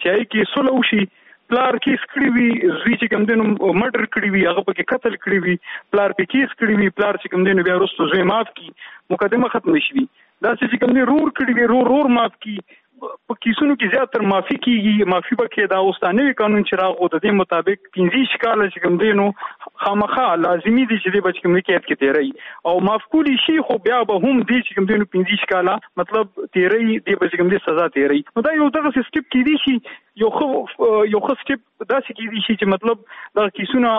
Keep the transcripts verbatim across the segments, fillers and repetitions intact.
چې ای کې سولو شي پلار کیس کړی وي زوی چې کوم دینو مرډر کړی وي هغه پکې قتل کړی وي پلار په کیس کړی وي پلار چې کوم دینو بیا وروسته زوی معاف کی مقدمه ختم شي دا چې کوم دی رور کړی وي رور رور معاف کی په کیسونو کې زیاتره معافي کیږي معافي پکې دا اوستانوي قانون چې راغو د دې مطابق پنځه کال چې کوم دینو خامخا لازمي دي چې د بچ کوم کې کې تیری او معاف کولی شي خو بیا به هم دې چې کوم دینو پنځه کال مطلب تیری دې بچ کوم دې سزا تیری نو دا یو دغه سټپ کې دي شي یو خو یو خو سټپ دا چې کې دي شي چې مطلب دا کیسونه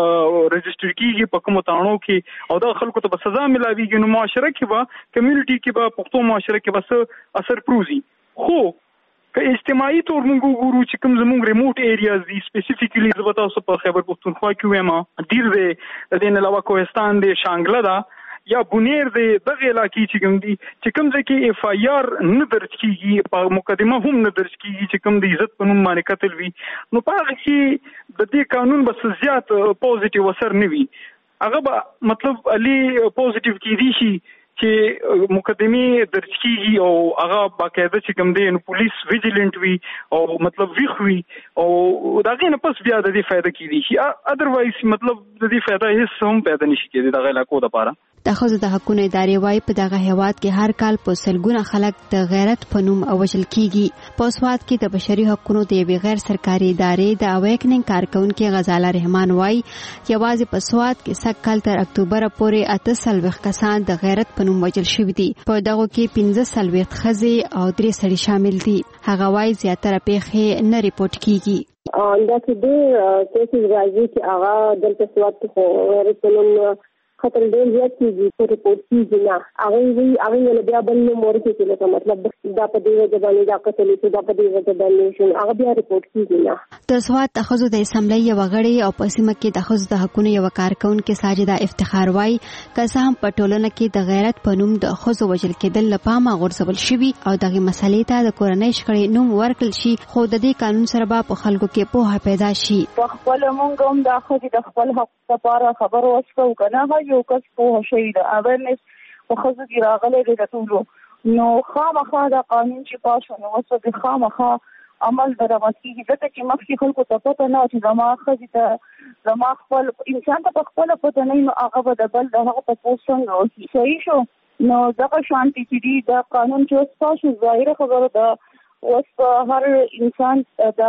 رجستر کیږي په کوم تاڼو کې او دا خلکو ته سزا ملاويږي نو معاشره کې به کمیونټي کې به پښتو معاشره کې به اثر پروزي خو که اجتماعي تور موږ وګورو چې کوم زموږ ریموټ ایریاز دي سپیسیفیکلی زه به تاسو په خیبر پختونخوا کې وایم ډیر دی د دې نه علاوه کوهستان دی شانګله ده یا بونیر دی دغه علاقې چې کوم دي چې کوم ځای کې اف آی آر نه درج کیږي په مقدمه هم نه درج کیږي چې کوم د عزت په نوم باندې قتل وي نو په هغه کې د دې قانون بس زیات پوزټیو اثر نه وي هغه به مطلب علي پوزټیو کې دي شي چې مقدمه درج کیږي او هغه باقاعده چې کوم دی نو پولیس ویجیلنت وي او مطلب ویخ وي او دا غینه پس بیا د دې فائدہ کیږي چې اذروایز مطلب د دې فائدہ هیڅ هم پیدا نشي کېدی د علاقو لپاره د ښځو د حقوقو ادارې وايي په دغه هیواد کې هر کال په سلګونه خلک د غیرت په نوم وژل کیږي په سواد کې د بشري حقوقو د یوې غیر سرکاري ادارې د اویکننګ کارکونکو غزاله رحمان وايي یوازې په سواد کې سکهال تر اکتوبر پورې اته سلويخ کسان د غیرت په نوم وژل شوي دي په دغه کې پنځه سلويخ ښځې او درې سړي شامل دي هغه وايي زیاتره پیښې نه ریپورت کیږي دا چې د کیسز راځي چې هغه دلته سواد کې غیرت په نوم خطر ډیر زیات کیږي په ریپورت کیږي نه هغه وی هغه له بیا بل نو مور کې چې مطلب دا په دې وجه باندې دا قتل شو دا په دې وجه باندې شو هغه بیا ریپورت کیږي نه د سواد تخصص د اسمبلی یو غړي او په سیمه کې د تخصص د حقوقو یو کارکونکو ساجده افتخار وايي که هم په ټولنه کې د غیرت په نوم د خزو وژل کېدل لپاره غورځول شوی او دغه مسلې ته د کورنۍ شخړې نوم ورکړل شي خو د دې قانون سره به په خلکو کې پوهه پیدا شي په خپل مونږ هم د خځې د خپل حق لپاره خبر وشو کنه یو کس په شي د اویرنس په خځو کې راغلي د ټولو نو خامخا دا قانون چې پاس نو وسو د خامخا عمل دراماتي دته چې مخکې خلکو ته پته نه چې زما خځې ته زما خپل انسان ته په خپل پته نه نو هغه به د بل دغه په پوسټ راوځي صحیح شو نو دغه شانتي چې دی دا قانون چې تاسو ظاهره خبره ده اوس هر انسان دا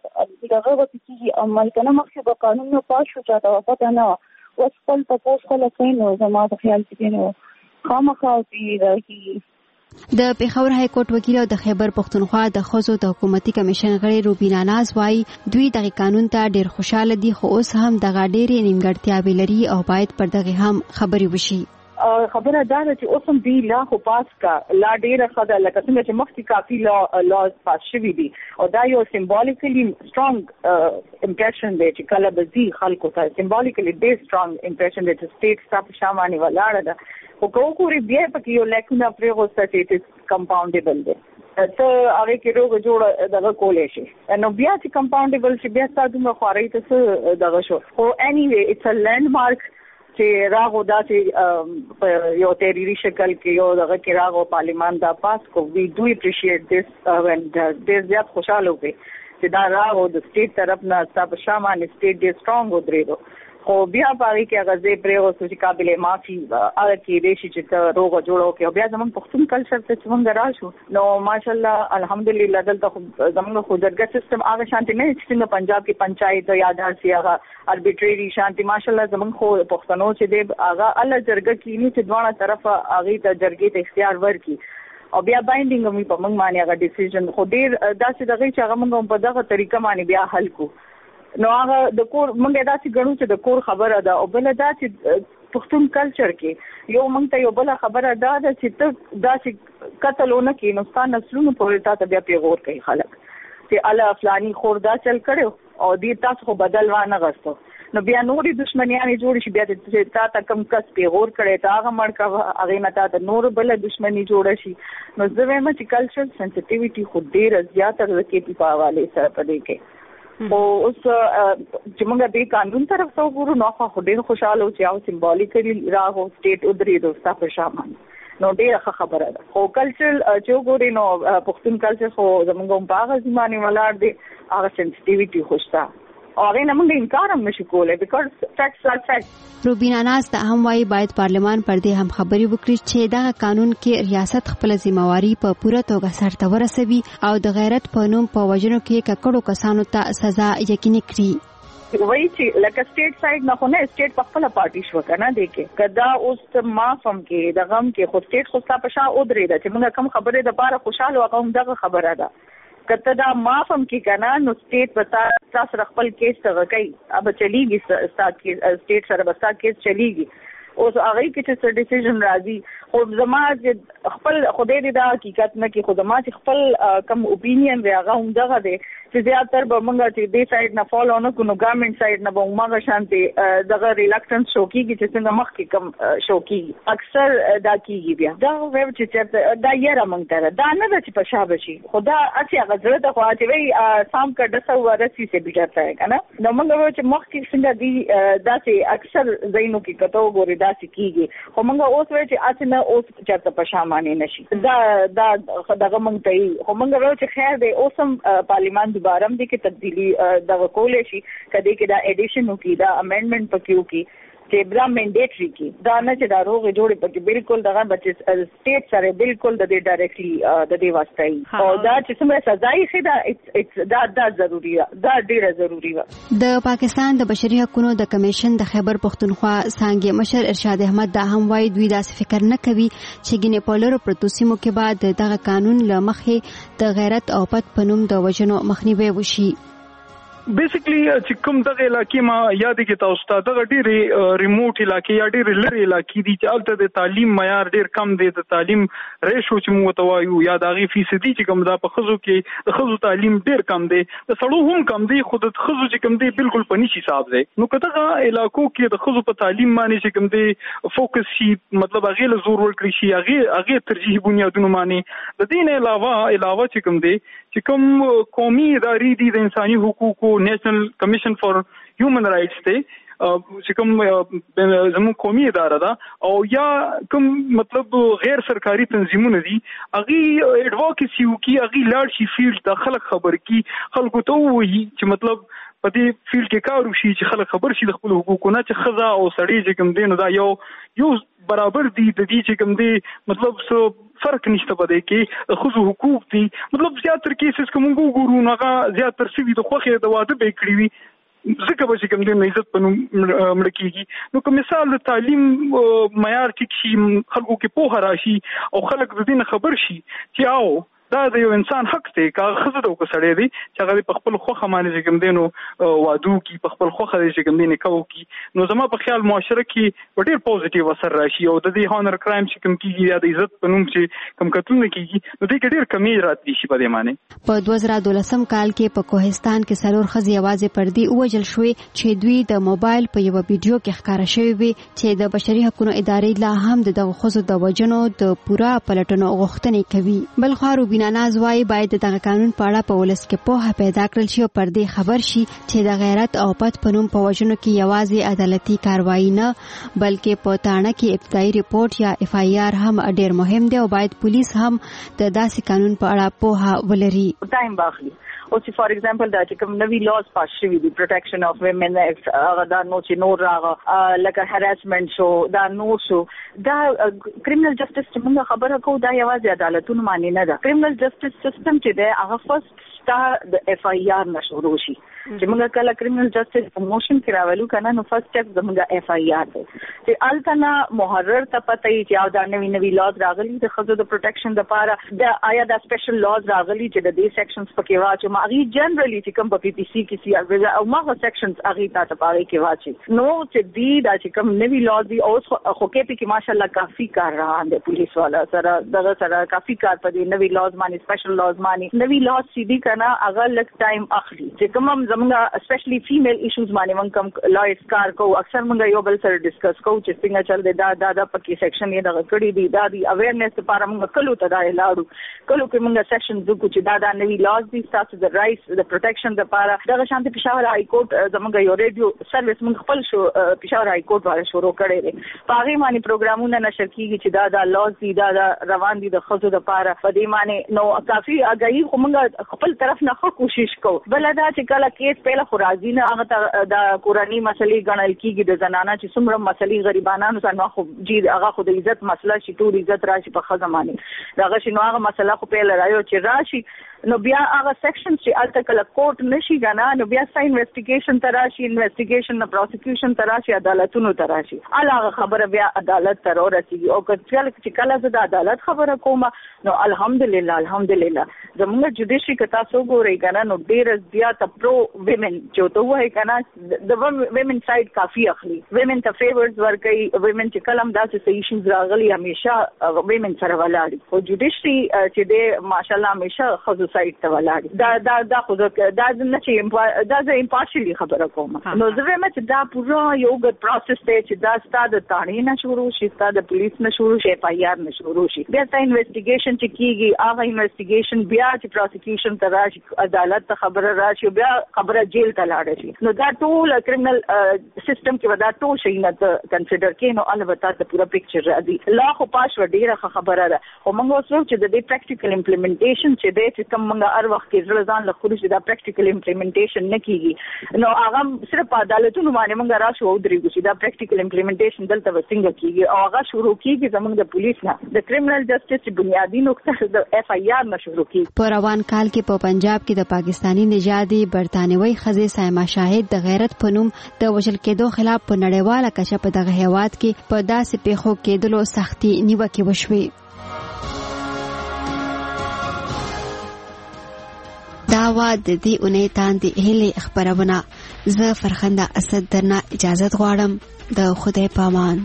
دغه وتی چې عمل کنه مخکې به قانون نو پاس شو چې دا پته نه اوس خپل په پوسټ خلک نو زما د خیال کې نو خامخا دی راځي د پیښور های کورټ وکیل او د خیبر پختونخوا د خزو د حکومتي کمیشن غړي روبینا ناز وايي دوی دغه قانون ته ډیر خوشاله دي خو اوس هم دغه ډېرې نیمګړتیاوې لري او باید پر دغه هم خبري وشي خبره دا ده چې اوس هم دی لا خو پاس کا لا ډیره خدای لکه څنګه چې مخکې کافي لا لاز پاس شوي دي او دا یو سیمبولیکلی سترونګ امپریشن دی چې کله به زی خلکو ته سیمبولیکلی ډیر سترونګ امپریشن دی چې سټیټ سټاپ شامانه ولاړه ده خو کوکوري بیا پکې یو لیکونه پرې غوسته چې کمپاونډیبل دی ته هغه کې روغ جوړ دغه کولې شي نو بیا چې کمپاونډیبل شي بیا تاسو نو خوري ته دغه شو خو انیوی اټس ا لینډمارک چې راغو دا چې یو تحریری شکل کې یو دغه کې راغو پارلیمان دا پاس کو وی ډو اپریشیټ دیس وین ډیر زیات خوشاله وي چې دا راغو د سټیټ طرف نه تاسو شامل سټیټ ډیر سترونګ ودرېدو خو بیا پاره کې هغه زی پرېغو چې قابل معافي هغه کې ریشي چې روغ جوړو کې بیا زمون پښتون کلچر ته څنګه راشو نو ماشاءالله الحمدلله دلته زمون خو درګه سیستم هغه شانتي نه چې پنجاب کې پنچایت یادار سي هغه اربیټری شانتي ماشاءالله زمون خو پښتنو چې دی هغه الله جرګه کې نه چې دوه طرف هغه ته جرګې ته اختیار ورکي او بیا بایندینګ هم په موږ باندې هغه ډیسیژن خو ډیر داسې دغه چې هغه موږ په دغه طریقه باندې بیا حل کو نو هغه د کور موږ داسې غنو چې د کور خبره ده او بل دا چې پښتون کلچر کې یو موږ ته یو بل خبره ده چې ته داسې قتلونه کې نقصان نسلونو په تاسو بیا پیغور کوي خلک چې الا افلانی خوردا چل کړو او دې تاسو خو بدل وانه غستو نو بیا نورې دښمنیانې جوړ شي بیا چې تا ته کم کس پیغور کړي تا هغه مړ کا هغه نه تا د نور بل دښمنی جوړ شي نو زه وایم چې کلچر سنسټیویټي خو ډیر زیاته د کې په حواله سره پدې کې او اوس چې موږ د قانون طرف ته وګورو نو خو ډېر خوشاله او چې او سیمبولیکلی راغو سټیټ ودرې دوستا په شامل نو ډیره خبره ده. خو کلچرل چې وګورئ نو پښتون کلچر خو زموږ په هغه ځمانه ولاړ دی، هغه سنسټیویټي خوشته او هغه نه موږ انکار هم نشو کولای بیکاز فیکټس آر فیکټس. روبینا ناز ته هم وايي باید پارلمان پر دې هم خبري وکړي چې دا قانون کې ریاست خپل ذمہواری په پوره توګه سرته ورسوي او د غیرت په نوم په وژنو کې ککړو کسانو ته سزا یقیني کړي. وایي چې لکه سټیټ سایډ نه خو نه سټیټ په خپل پارټي شو کنه دی کې کدا اوس معافم کې د غم کې خو سټیټ خو ستاسو په شا او درې ده چې موږ کوم خبره د پاره خوشاله وقوم دغه خبره ده. کته دا معافم کې کنه نو سټیټ پتا تاسو خپل کیس ته کوي اب چلیږي ستاسو کې سټیټ سره بستا کیس چلیږي اوس هغه کې چې ډیسیژن راځي. خو زما خپل خدای دې دا حقیقت نه کې خو زما چې خپل کم اوپینین دی هغه هم دغه دی چې زیاتره به موږ چې دې سایډ نه فالو نه کوو ګورنمنت سایډ نه به موږ شانتي دغه ریلکټنس شو کیږي چې څنګه مخ کې کم شو کیږي اکثر دا کیږي بیا دا ویب چې چرته دا یې رامنګ تر دا نه د چې په شابه شي خدا اچي هغه زړه ته خو چې وی سام کډه سو ورسي سي بيجاته ہے کنه نو موږ چې مخ کې څنګه دی دا چې اکثر زینو کې کتو ګوري دا چې کیږي خو موږ اوس وی چې اڅ نه اوس چرته په شامانه نشي دا دا دغه موږ ته خو موږ وی چې خیر دی اوسم پارلیمان دوباره هم دي کې تبدیلی دا کولې شي کدی کې دا ایډیشن وکي دا امندمنت پکې وکي چې بلا منډیټری کی دا نه چې دا روغ جوړې پکې بالکل دغه بچ سټیټ سره بالکل د دې ډایرکټلی د دې واسطه او دا چې څومره سزا یې خدا دا دا ضروری دا ډیره ضروری و. د پاکستان د بشري حقوقو د کمیشن د خیبر پختونخوا څنګه مشر ارشاد احمد دا هم وايي دوی دا فکر نه کوي چې ګینه پولر پروتوسیمو کې بعد دغه قانون لمخې د غیرت او پت پنوم د وجنو مخنیوي وشي. بیسیکلی چې کوم دغه علاقې ما یاد کې تاسو ته دغه ډېرې ریموټ علاقې یا ډېرې لرې علاقې دي چې البته د تعلیم معیار ډېر کم دی د تعلیم ریشو چې موږ توایو یا د هغې فیصدي چې کوم دا په ښځو کې د ښځو تعلیم ډېر کم دی د سړو هم کم دی خو د ښځو چې کوم دی بالکل په نشي حساب دی. نو که دغه علاقو کې د ښځو په تعلیم باندې چې کوم دی فوکس شي مطلب هغې له زور ورکړي شي هغې هغې ترجیح بنیادونو باندې د دې نه علاوه علاوه چې کوم دی چې کوم قومي ادارې دي د انساني حقوقو نیشنل کمیشن فار هیومن رائټس ته چې کوم زموږ قومي اداره ده او یا کوم مطلب غیر سرکاري تنظیمونه دي هغه اډوکیسي وکي هغه لاړ شي فیلډ د خلک خبر کی خلکو ته وایي چې مطلب په دې فیلډ کې کار وشي چې خلک خبر شي د خپل حقوقو نه چې خزا او سړی چې کوم دین دا یو یو برابر دي د دې چې کوم دی مطلب سو فرق نشته پدې کې خو حقوق دي مطلب زیاتره کیسز کوم ګورو هغه زیاتره سوي د خوخه د واده به کړی وي ځکه به چې کوم د عزت په مړ کېږي. نو کوم مثال د تعلیم معیار ټیک شي خلکو کې پوهه راشي او خلک د دې خبر شي چې او دا د یو انسان حق دی که خزه د وکړي دی چې هغه په خپل خوخه باندې کوم دینو وادو کی په خپل خوخه دی کوم دینه کو کی نو زما په خیال معاشره کې ډېر پوزټیو اثر راشي او د دې هانر کرایم چې کوم کیږي یا د عزت په نوم چې کوم قتلونه کیږي نو دې ډېر کمی راتلی شي په دې معنی. په دوه زره دولسم کال کې په کوهستان کې سلور خزي आवाज پردي اوجل شوې چې دوی د موبایل په یو ویډیو کې ښکارا شوی وي چې د بشري حقوقو ادارې لا هم دغه خزو د وجنو د پورا پلټنو غوښتنې کوي. بل خو روبینا ناز وايي باید دغه قانون په اړه په ولس کې پوهه پیدا کړل شي او پر دې خبر شي چې د غیرت او پت پنوم په وجنو کې یوازې عدالتي کاروایی نه بلکې په تاڼه کې ابتدایي ریپورت یا اف آی آر هم ډېر مهم دی او باید پولیس هم د داسې قانون په اړه پوهه ولري. ټایم واخلي او چې فار ایگزامپل دا چې کوم نوی لاز پاس شوي دي پروټیکشن اف ویمن هغه دا نو چې نور راغه لکه هراسمنت شو دا نور شو دا کریمینل جسټس چې موږ خبره کوو دا یوازې عدالتونو باندې نه ده. کریمینل جسټس سیستم چې دی هغه فرست دا د اف آی آر نه شروع شي چې موږ کله کریمینل جسټس پروموشن کې راولو کنه نو فرست سټیپ زموږ اف آی آر دی چې التنا محرر ته پته یي چې دا نوی نوی لاز راغلي د خزو د پروټیکشن لپاره د آیا دا سپیشل لاز راغلي چې د دې سیکشنز پکې واچو ماغي جنرالي چې کوم په پی پی سی کې سی او ماغه سیکشنز هغه ته پاره کې واچي نو چې دې دا چې کوم نوی لاز دی او خو کې په کې ماشاءالله کافي کار روان دی پولیس والا سره دغه سره کافي کار په دې نوی لاز باندې سپیشل لاز باندې نوی لاز سی دی کنه هغه لک ټایم اخلي چې کوم زمونږ اسپیشلی فیمیل ایشوز باندې موږ کوم لایز کار کو اکثر موږ یو بل سره ډیسکس کو چې څنګه چل دی دا دا د پکې سیکشن یې دغه کړی دی دا دی اویرنس لپاره موږ کلو ته دا لاړو کلو کې موږ سیکشن وکړو چې دا دا نوی لاز دي تاسو د رائټس د پروټیکشن لپاره دغه شانتي پېښور هاي کورټ زموږ یو ریډیو سرویس موږ خپل شو پېښور هاي کورټ والا شروع کړی دی. په هغې باندې پروګرامونه نشر کېږي چې دا د لاس دي دا د روان دي د ښځو دپاره. په دې باندې نو کافي اګاهي خو موږ خپل طرف نه ښه کوشش کوو. بله دا چې کله کیس پهله خو راځي نه هغه ته د کورنۍ مسلې ګڼل کېږي د زنانه چې څومره مسلې غریبانانو سره نو خو جي هغه خو د عزت مسله شي ټول عزت راشي په ښځه باندې دغه شي نو هغه مسله خو پهله رايو چې راشي نو بیا هغه سیکشن چې الته کله کوર્ટ نشي غنا نو بیا سا انویسټیګیشن تراشي انویسټیګیشن نه پروسیکیوشن تراشي عدالتونو تراشي هغه خبره بیا عدالت تر ورسیږي او کله چې کله د عدالت خبره کومه نو الحمدلله الحمدلله زموږ جوډیشي کتا سو ګوري غنا نو ډیر زیات پرو ویمن چې ته وای کنه د ویمن سایډ کافي اخلي ویمن ته فیورز ورکي ویمن چې کلم داسې ایشوز راغلي همیشه ویمن سره ولاړي او جوډیشي چې د ماشاءالله همیشه خو سایډ ته ولاړ دا دا دا خو دا نه چې دا زه امپارشلی خبره کوم نو زه وایم چې دا پورا یو ګډ پروسس دی چې دا ستاسو د تاڼې نه شروع شي ستاسو د پولیس نه شروع شي اف آی آر نه شروع شي بیا ستاسو انویسټیګیشن چې کیږي هغه انویسټیګیشن بیا چې پروسیکیوشن ته راشي عدالت ته خبره راشي بیا خبره جیل ته لاړ شي نو دا ټول کریمینل سیستم کې ودا ټول شي نه کنسیډر کې نو البته د پورا پکچر راځي لا خو پاش وړي خبره ده او موږ اوس چې د دې پریکټیکل امپلیمنټیشن چې د کوم موږ هر وخت کې ځل ځان له خروج دا پریکټیکل امپلیمنټیشن نه کیږي نو هغه صرف عدالتونو باندې موږ راشو او درېږو چې دا پریکټیکل امپلیمنټیشن دلته وسنګ کیږي او هغه شروع کیږي زموږ د پولیس نه د کریمینل جسټس بنیادی نقطه د اف آی آر نه شروع کیږي. په روان کال کې په پنجاب کې د پاکستانی نژادي برتانوي خزې سایما شاهد د غیرت په نوم د وژل کېدو خلاف په نړیواله کچه په دغه هیواد کې په داسې پیښو کېدلو سختي نیوکې وشوي. دا وا د دې اونۍ تاندې هلې خبرونه زه فرخنده اسد درنه اجازه غواړم د خدای پامان.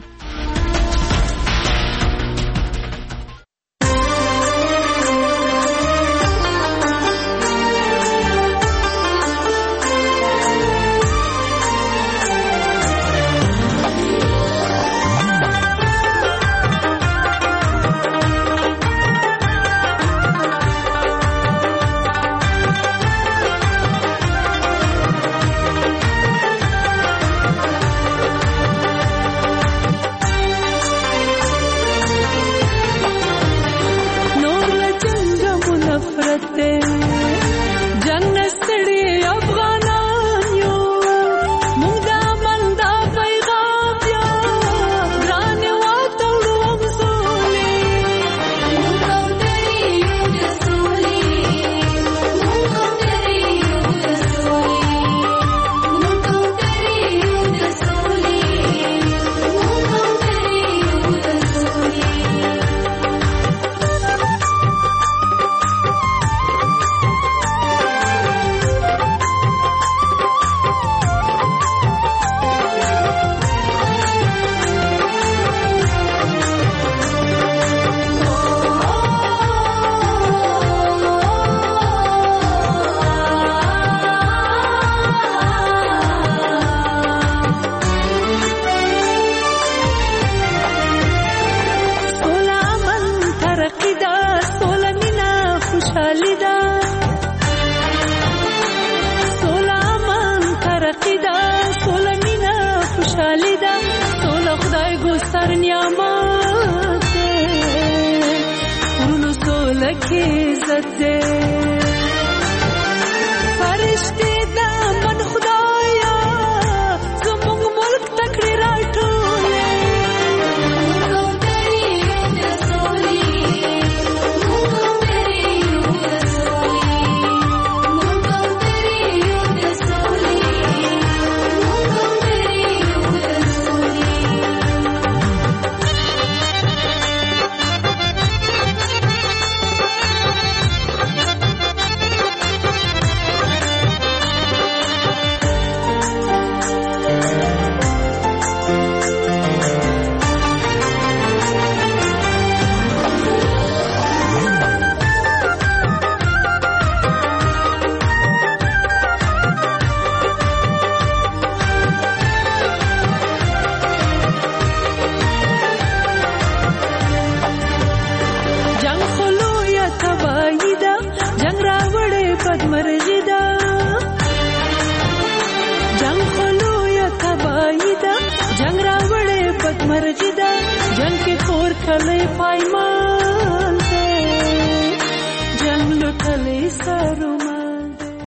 عزت دے